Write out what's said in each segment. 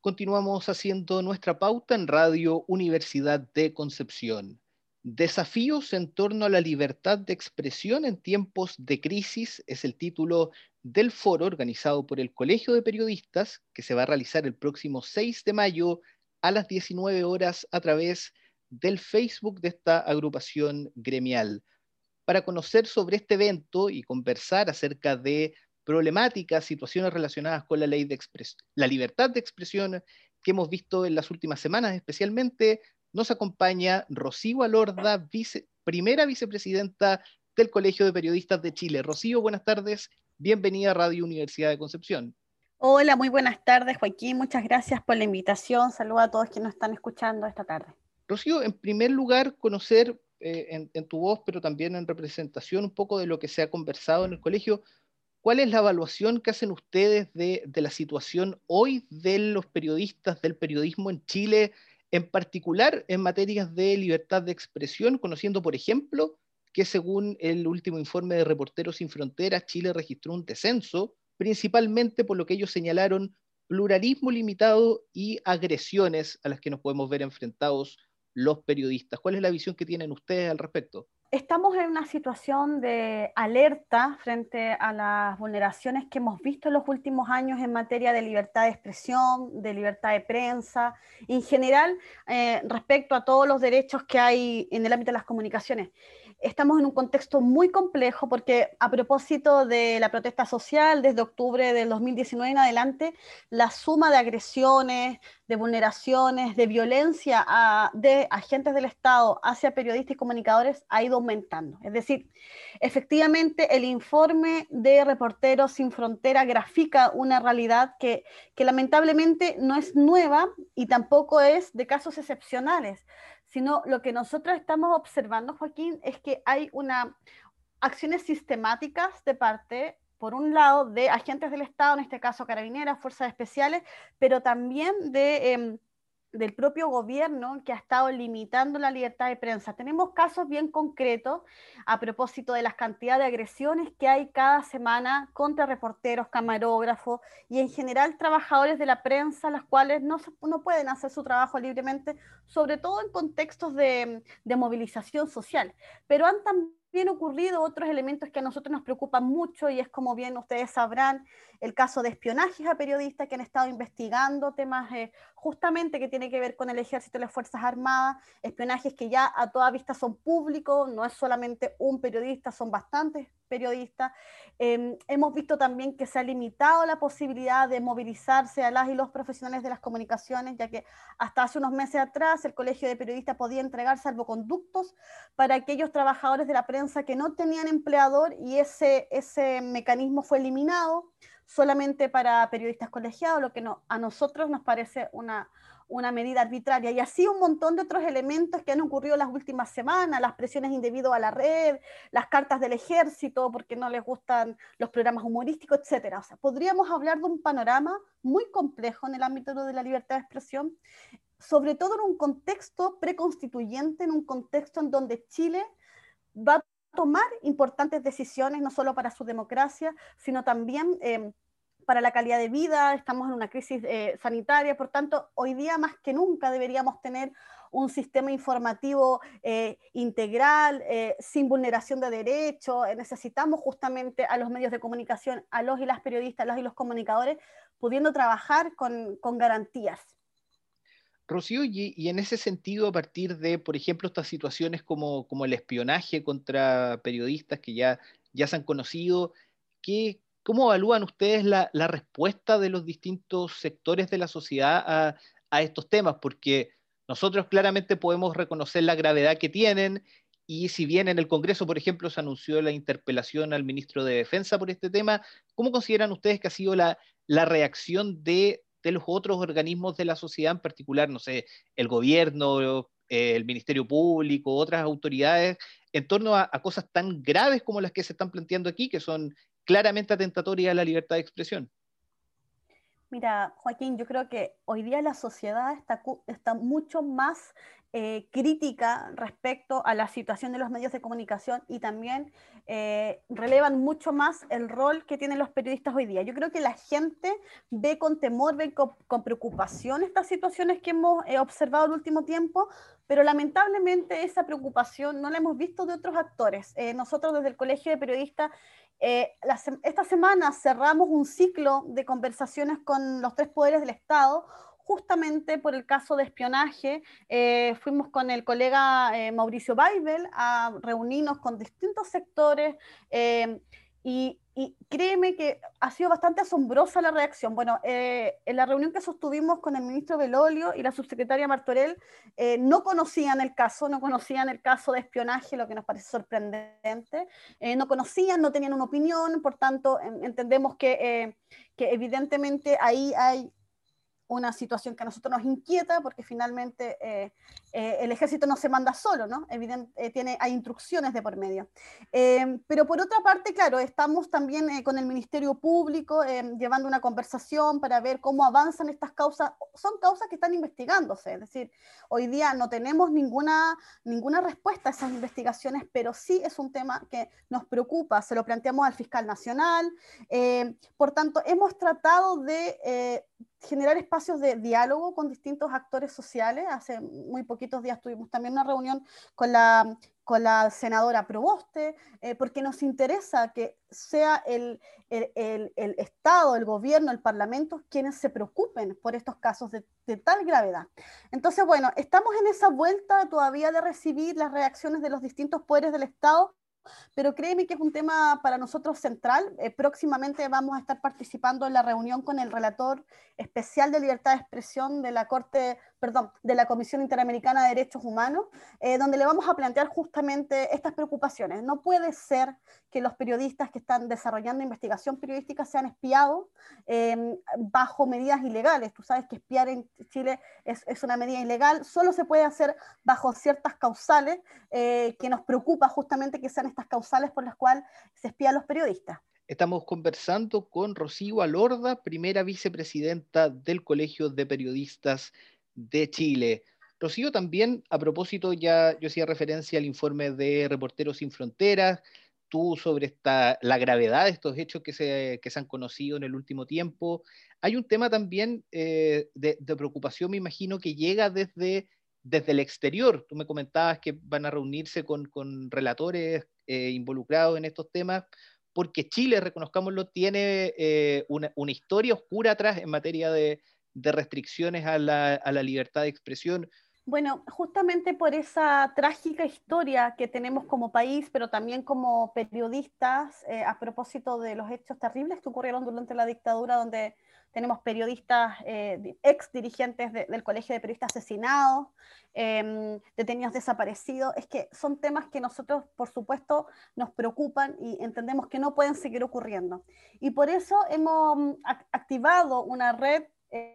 Continuamos haciendo nuestra pauta en Radio Universidad de Concepción. Desafíos en torno a la libertad de expresión en tiempos de crisis es el título del foro organizado por el Colegio de Periodistas que se va a realizar el próximo 6 de mayo a las 19 horas a través del Facebook de esta agrupación gremial. Para conocer sobre este evento y conversar acerca de problemáticas, situaciones relacionadas con la ley de la libertad de expresión que hemos visto en las últimas semanas, especialmente, nos acompaña Rocío Alorda, primera vicepresidenta del Colegio de Periodistas de Chile. Rocío, buenas tardes, bienvenida a Radio Universidad de Concepción. Hola, muy buenas tardes, Joaquín. Muchas gracias por la invitación. Saludos a todos quienes nos están escuchando esta tarde. Rocío, en primer lugar, conocer en tu voz, pero también en representación, un poco de lo que se ha conversado en el colegio. ¿Cuál es la evaluación que hacen ustedes de la situación hoy de los periodistas, del periodismo en Chile, en particular en materias de libertad de expresión, conociendo, por ejemplo, que según el último informe de Reporteros Sin Fronteras, Chile registró un descenso, principalmente por lo que ellos señalaron pluralismo limitado y agresiones a las que nos podemos ver enfrentados los periodistas? ¿Cuál es la visión que tienen ustedes al respecto? Estamos en una situación de alerta frente a las vulneraciones que hemos visto en los últimos años en materia de libertad de expresión, de libertad de prensa, en general respecto a todos los derechos que hay en el ámbito de las comunicaciones. Estamos en un contexto muy complejo porque a propósito de la protesta social, desde octubre del 2019 en adelante, la suma de agresiones, de vulneraciones, de violencia de agentes del Estado hacia periodistas y comunicadores ha ido aumentando. Es decir, efectivamente el informe de Reporteros Sin Frontera grafica una realidad que lamentablemente no es nueva y tampoco es de casos excepcionales, sino lo que nosotros estamos observando, Joaquín, es que hay acciones sistemáticas de parte, por un lado, de agentes del Estado, en este caso carabineras, fuerzas especiales, pero también del propio gobierno que ha estado limitando la libertad de prensa. Tenemos casos bien concretos a propósito de las cantidades de agresiones que hay cada semana contra reporteros, camarógrafos y en general trabajadores de la prensa, las cuales no pueden hacer su trabajo libremente, sobre todo en contextos de movilización social. Pero han también ocurrido otros elementos que a nosotros nos preocupan mucho y es, como bien ustedes sabrán, el caso de espionajes a periodistas que han estado investigando temas justamente que tiene que ver con el ejército y las Fuerzas Armadas, espionajes que ya a toda vista son públicos, no es solamente un periodista, son bastantes periodistas. Hemos visto también que se ha limitado la posibilidad de movilizarse a las y los profesionales de las comunicaciones, ya que hasta hace unos meses atrás el Colegio de Periodistas podía entregar salvoconductos para aquellos trabajadores de la prensa que no tenían empleador y ese mecanismo fue eliminado solamente para periodistas colegiados, lo que a nosotros nos parece una medida arbitraria. Y así un montón de otros elementos que han ocurrido las últimas semanas, las presiones indebidas a la red, las cartas del ejército porque no les gustan los programas humorísticos, etcétera. O sea, podríamos hablar de un panorama muy complejo en el ámbito de la libertad de expresión, sobre todo en un contexto preconstituyente, en un contexto en donde Chile va a tomar importantes decisiones, no solo para su democracia, sino también para la calidad de vida. Estamos en una crisis sanitaria, por tanto, hoy día más que nunca deberíamos tener un sistema informativo integral, sin vulneración de derechos. Necesitamos justamente a los medios de comunicación, a los y las periodistas, a los y los comunicadores, pudiendo trabajar con garantías. Rocío, y en ese sentido, a partir de, por ejemplo, estas situaciones como el espionaje contra periodistas que ya se han conocido, ¿cómo evalúan ustedes la respuesta de los distintos sectores de la sociedad a estos temas? Porque nosotros claramente podemos reconocer la gravedad que tienen, y si bien en el Congreso, por ejemplo, se anunció la interpelación al ministro de Defensa por este tema, ¿cómo consideran ustedes que ha sido la reacción de los otros organismos de la sociedad, en particular, no sé, el gobierno, el Ministerio Público, otras autoridades, en torno a cosas tan graves como las que se están planteando aquí, que son claramente atentatorias a la libertad de expresión? Mira, Joaquín, yo creo que hoy día la sociedad está mucho más crítica respecto a la situación de los medios de comunicación y también relevan mucho más el rol que tienen los periodistas hoy día. Yo creo que la gente ve con temor, ve con preocupación estas situaciones que hemos observado el último tiempo, pero lamentablemente esa preocupación no la hemos visto de otros actores. Nosotros desde el Colegio de Periodistas esta semana cerramos un ciclo de conversaciones con los tres poderes del Estado, justamente por el caso de espionaje. Fuimos con el colega Mauricio Baibel a reunirnos con distintos sectores y créeme que ha sido bastante asombrosa la reacción. Bueno, en la reunión que sostuvimos con el ministro Belolio y la subsecretaria Martorell, no conocían el caso, no conocían el caso de espionaje, lo que nos parece sorprendente. No conocían, no tenían una opinión, por tanto, entendemos que evidentemente ahí hay una situación que a nosotros nos inquieta porque finalmente el ejército no se manda solo, ¿no? Hay instrucciones de por medio. Pero por otra parte, claro, estamos también con el Ministerio Público llevando una conversación para ver cómo avanzan estas causas. Son causas que están investigándose, es decir, hoy día no tenemos ninguna respuesta a esas investigaciones, pero sí es un tema que nos preocupa, se lo planteamos al fiscal nacional. Por tanto, hemos tratado de generar espacios de diálogo con distintos actores sociales. Hace muy poquitos días tuvimos también una reunión con la senadora Proboste, porque nos interesa que sea el Estado, el gobierno, el Parlamento, quienes se preocupen por estos casos de tal gravedad. Entonces, bueno, estamos en esa vuelta todavía de recibir las reacciones de los distintos poderes del Estado, pero créeme que es un tema para nosotros central. Próximamente vamos a estar participando en la reunión con el relator especial de libertad de expresión de la de la Comisión Interamericana de Derechos Humanos, donde le vamos a plantear justamente estas preocupaciones. No puede ser que los periodistas que están desarrollando investigación periodística sean espiados bajo medidas ilegales. Tú sabes que espiar en Chile es una medida ilegal, solo se puede hacer bajo ciertas causales, que nos preocupa justamente que sean estas causales por las cuales se espía a los periodistas. Estamos conversando con Rocío Alorda, primera vicepresidenta del Colegio de Periodistas de Chile. Rocío, también a propósito, ya yo hacía referencia al informe de Reporteros Sin Fronteras, tú sobre la gravedad de estos hechos que se han conocido en el último tiempo. Hay un tema también de preocupación, me imagino, que llega desde el exterior. Tú me comentabas que van a reunirse con relatores involucrados en estos temas, porque Chile, reconozcámoslo, tiene una historia oscura atrás en materia de restricciones a la libertad de expresión. Bueno, justamente por esa trágica historia que tenemos como país, pero también como periodistas, a propósito de los hechos terribles que ocurrieron durante la dictadura, donde tenemos periodistas, ex dirigentes del Colegio de Periodistas asesinados, detenidos desaparecidos, es que son temas que nosotros, por supuesto, nos preocupan y entendemos que no pueden seguir ocurriendo. Y por eso hemos activado una red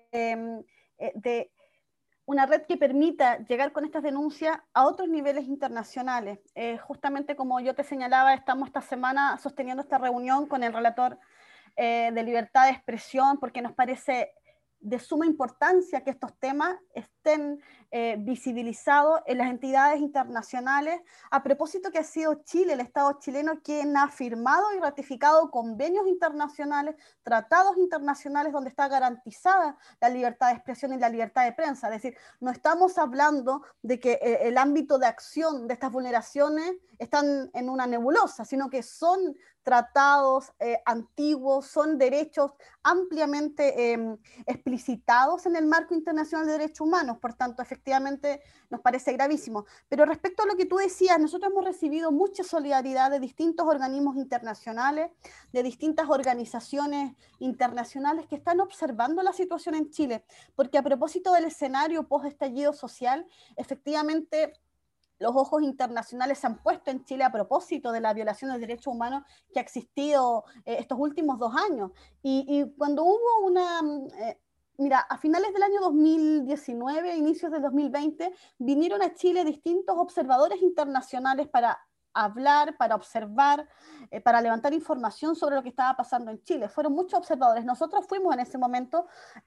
de una red que permita llegar con estas denuncias a otros niveles internacionales. Justamente como yo te señalaba, estamos esta semana sosteniendo esta reunión con el relator de libertad de expresión, porque nos parece de suma importancia que estos temas estén visibilizados en las entidades internacionales, a propósito que ha sido Chile, el Estado chileno, quien ha firmado y ratificado convenios internacionales, tratados internacionales donde está garantizada la libertad de expresión y la libertad de prensa. Es decir, no estamos hablando de que el ámbito de acción de estas vulneraciones están en una nebulosa, sino que son tratados antiguos, son derechos ampliamente explicitados en el marco internacional de derechos humanos. Por tanto, efectivamente, nos parece gravísimo. Pero respecto a lo que tú decías, nosotros hemos recibido mucha solidaridad de distintos organismos internacionales, de distintas organizaciones internacionales que están observando la situación en Chile, porque a propósito del escenario post-estallido social, efectivamente los ojos internacionales se han puesto en Chile a propósito de la violación de derechos humanos que ha existido estos últimos 2 años. Y cuando hubo mira, a finales del año 2019, inicios del 2020, vinieron a Chile distintos observadores internacionales para hablar, para observar, para levantar información sobre lo que estaba pasando en Chile. Fueron muchos observadores. Nosotros fuimos en ese momento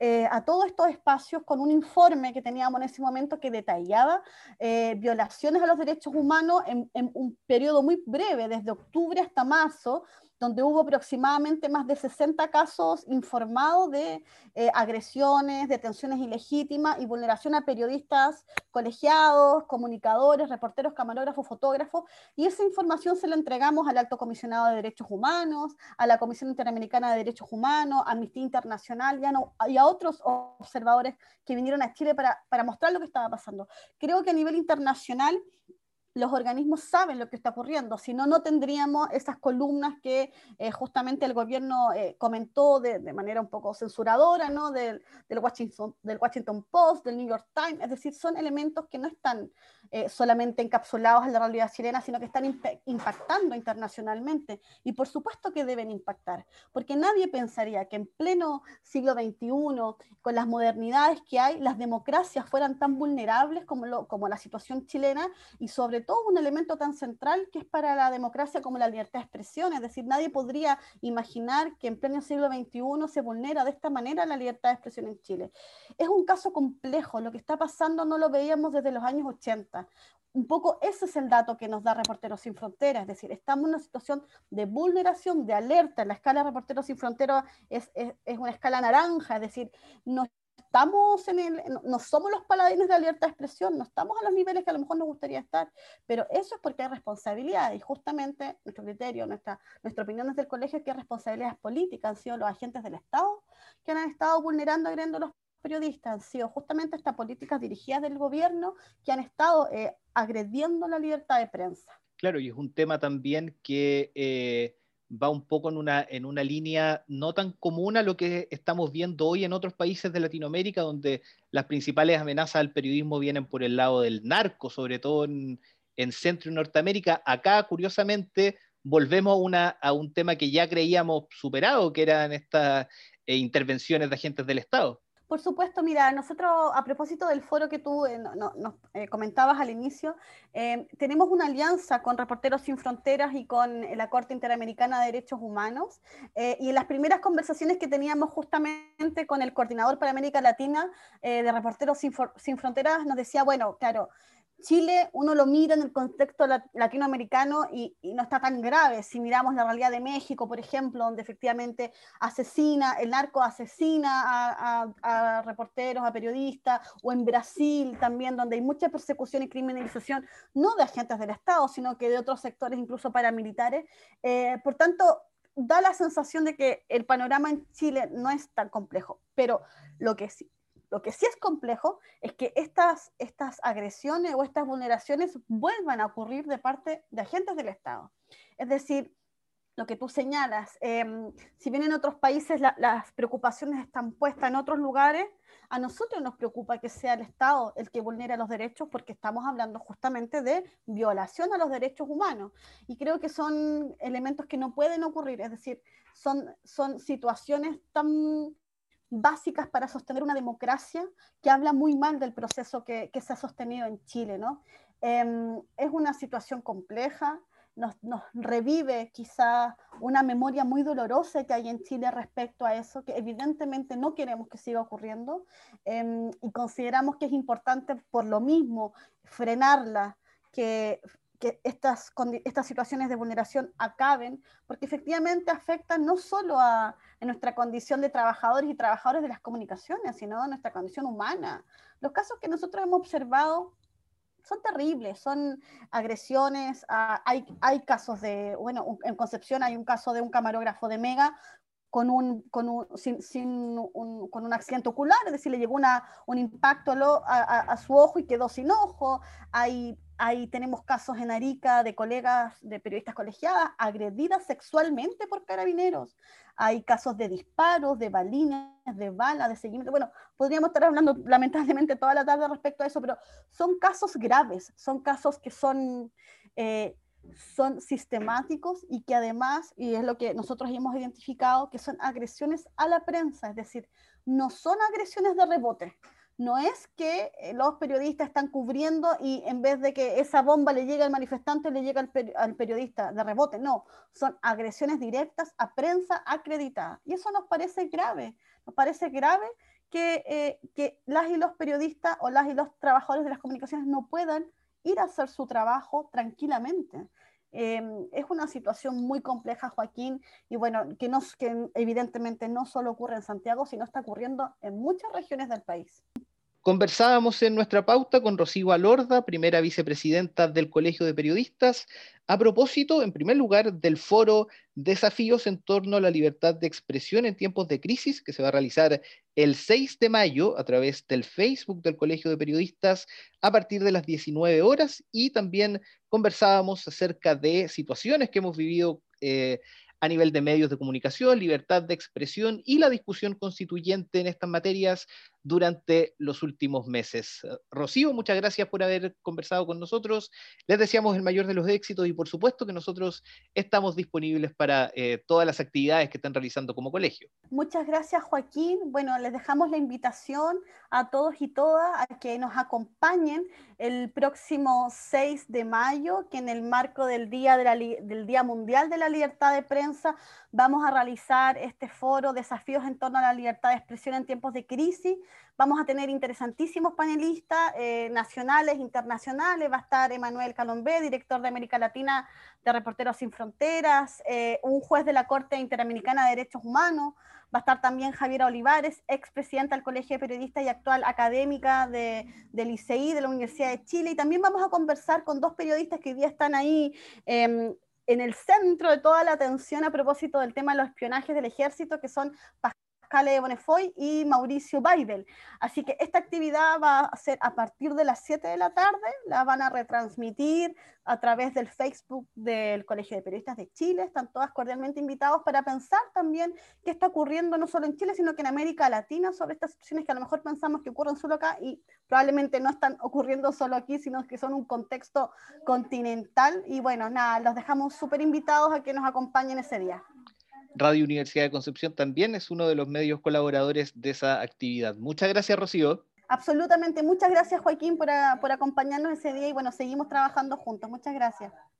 a todos estos espacios con un informe que teníamos en ese momento que detallaba violaciones a los derechos humanos en un periodo muy breve, desde octubre hasta marzo, donde hubo aproximadamente más de 60 casos informados de agresiones, detenciones ilegítimas y vulneración a periodistas colegiados, comunicadores, reporteros, camarógrafos, fotógrafos, y esa información se la entregamos al Alto Comisionado de Derechos Humanos, a la Comisión Interamericana de Derechos Humanos, a Amnistía Internacional y a otros observadores que vinieron a Chile para mostrar lo que estaba pasando. Creo que a nivel internacional los organismos saben lo que está ocurriendo, si no, no tendríamos esas columnas que justamente el gobierno comentó de manera un poco censuradora, ¿no? Del Washington Post, del New York Times, es decir, son elementos que no están solamente encapsulados en la realidad chilena, sino que están impactando internacionalmente, y por supuesto que deben impactar, porque nadie pensaría que en pleno siglo XXI, con las modernidades que hay, las democracias fueran tan vulnerables como la situación chilena, y sobre todo un elemento tan central que es para la democracia como la libertad de expresión. Es decir, nadie podría imaginar que en pleno siglo XXI se vulnera de esta manera la libertad de expresión en Chile. Es un caso complejo, lo que está pasando no lo veíamos desde los años 80. Un poco ese es el dato que nos da Reporteros Sin Fronteras, es decir, estamos en una situación de vulneración, de alerta. La escala de Reporteros Sin Fronteras es una escala naranja, es decir, no estamos no somos los paladines de la libertad de expresión, no estamos a los niveles que a lo mejor nos gustaría estar, pero eso es porque hay responsabilidad, y justamente nuestro criterio, nuestra opinión desde el colegio es que hay responsabilidades políticas. Han sido los agentes del Estado que han estado vulnerando, agrediendo a los periodistas, han sido justamente estas políticas dirigidas del gobierno que han estado agrediendo la libertad de prensa. Claro, y es un tema también que va un poco en una línea no tan común a lo que estamos viendo hoy en otros países de Latinoamérica, donde las principales amenazas al periodismo vienen por el lado del narco, sobre todo en Centro y Norteamérica. Acá, curiosamente, volvemos a un tema que ya creíamos superado, que eran estas intervenciones de agentes del Estado. Por supuesto, mira, nosotros a propósito del foro que tú nos comentabas al inicio, tenemos una alianza con Reporteros Sin Fronteras y con la Corte Interamericana de Derechos Humanos, y en las primeras conversaciones que teníamos justamente con el coordinador para América Latina de Reporteros Sin Fronteras, nos decía, bueno, claro, Chile uno lo mira en el contexto latinoamericano y no está tan grave. Si miramos la realidad de México, por ejemplo, donde efectivamente el narco asesina a reporteros, a periodistas, o en Brasil también, donde hay mucha persecución y criminalización, no de agentes del Estado, sino que de otros sectores, incluso paramilitares. Por tanto, da la sensación de que el panorama en Chile no es tan complejo, pero lo que sí, lo que sí es complejo es que estas agresiones o estas vulneraciones vuelvan a ocurrir de parte de agentes del Estado. Es decir, lo que tú señalas, si bien en otros países las preocupaciones están puestas en otros lugares, a nosotros nos preocupa que sea el Estado el que vulnera los derechos, porque estamos hablando justamente de violación a los derechos humanos. Y creo que son elementos que no pueden ocurrir, es decir, son situaciones tan básicas para sostener una democracia que habla muy mal del proceso que se ha sostenido en Chile, ¿no? Es una situación compleja, nos revive quizá una memoria muy dolorosa que hay en Chile respecto a eso, que evidentemente no queremos que siga ocurriendo, y consideramos que es importante por lo mismo frenarla, que estas situaciones de vulneración acaben, porque efectivamente afectan no solo en nuestra condición de trabajadores y trabajadoras de las comunicaciones, sino a nuestra condición humana. Los casos que nosotros hemos observado son terribles, son agresiones, hay casos en Concepción hay un caso de un camarógrafo de Mega con un accidente ocular, es decir, le llegó un impacto a su ojo y quedó sin ojo. Tenemos casos en Arica de colegas, de periodistas colegiadas, agredidas sexualmente por carabineros. Hay casos de disparos, de balines, de balas, de seguimiento. Bueno, podríamos estar hablando lamentablemente toda la tarde respecto a eso, pero son casos graves, son casos que son sistemáticos y que además, y es lo que nosotros hemos identificado, que son agresiones a la prensa, es decir, no son agresiones de rebote, No es que los periodistas están cubriendo y en vez de que esa bomba le llegue al manifestante, le llega al periodista de rebote. No, son agresiones directas a prensa acreditada. Y eso nos parece grave. Nos parece grave que las y los periodistas o las y los trabajadores de las comunicaciones no puedan ir a hacer su trabajo tranquilamente. Es una situación muy compleja, Joaquín, y bueno, que evidentemente no solo ocurre en Santiago, sino está ocurriendo en muchas regiones del país. Conversábamos en nuestra pauta con Rocío Alorda, primera vicepresidenta del Colegio de Periodistas, a propósito, en primer lugar, del foro Desafíos en torno a la libertad de expresión en tiempos de crisis, que se va a realizar el 6 de mayo a través del Facebook del Colegio de Periodistas a partir de las 19 horas, y también conversábamos acerca de situaciones que hemos vivido a nivel de medios de comunicación, libertad de expresión y la discusión constituyente en estas materias durante los últimos meses. Rocío, muchas gracias por haber conversado con nosotros. Les deseamos el mayor de los éxitos y por supuesto que nosotros estamos disponibles para todas las actividades que están realizando como colegio. Muchas gracias, Joaquín. Bueno, les dejamos la invitación a todos y todas a que nos acompañen el próximo 6 de mayo, que en el marco del Día Mundial de la Libertad de Prensa vamos a realizar este foro Desafíos en torno a la libertad de expresión en tiempos de crisis. Vamos a tener interesantísimos panelistas nacionales, internacionales. Va a estar Emanuel Calombé, director de América Latina de Reporteros Sin Fronteras, un juez de la Corte Interamericana de Derechos Humanos. Va a estar también Javiera Olivares, expresidenta del Colegio de Periodistas y actual académica del ICI, de la Universidad de Chile. Y también vamos a conversar con dos periodistas que hoy día están ahí en el centro de toda la atención a propósito del tema de los espionajes del ejército, que son Pascal Bonefoy y Mauricio Baibel. Así que esta actividad va a ser a partir de las 7 de la tarde, la van a retransmitir a través del Facebook del Colegio de Periodistas de Chile. Están todas cordialmente invitados para pensar también qué está ocurriendo no solo en Chile, sino que en América Latina sobre estas situaciones que a lo mejor pensamos que ocurren solo acá y probablemente no están ocurriendo solo aquí, sino que son un contexto continental. Y bueno, nada, los dejamos súper invitados a que nos acompañen ese día. Radio Universidad de Concepción también es uno de los medios colaboradores de esa actividad. Muchas gracias, Rocío. Absolutamente. Muchas gracias, Joaquín, por acompañarnos ese día y bueno, seguimos trabajando juntos. Muchas gracias.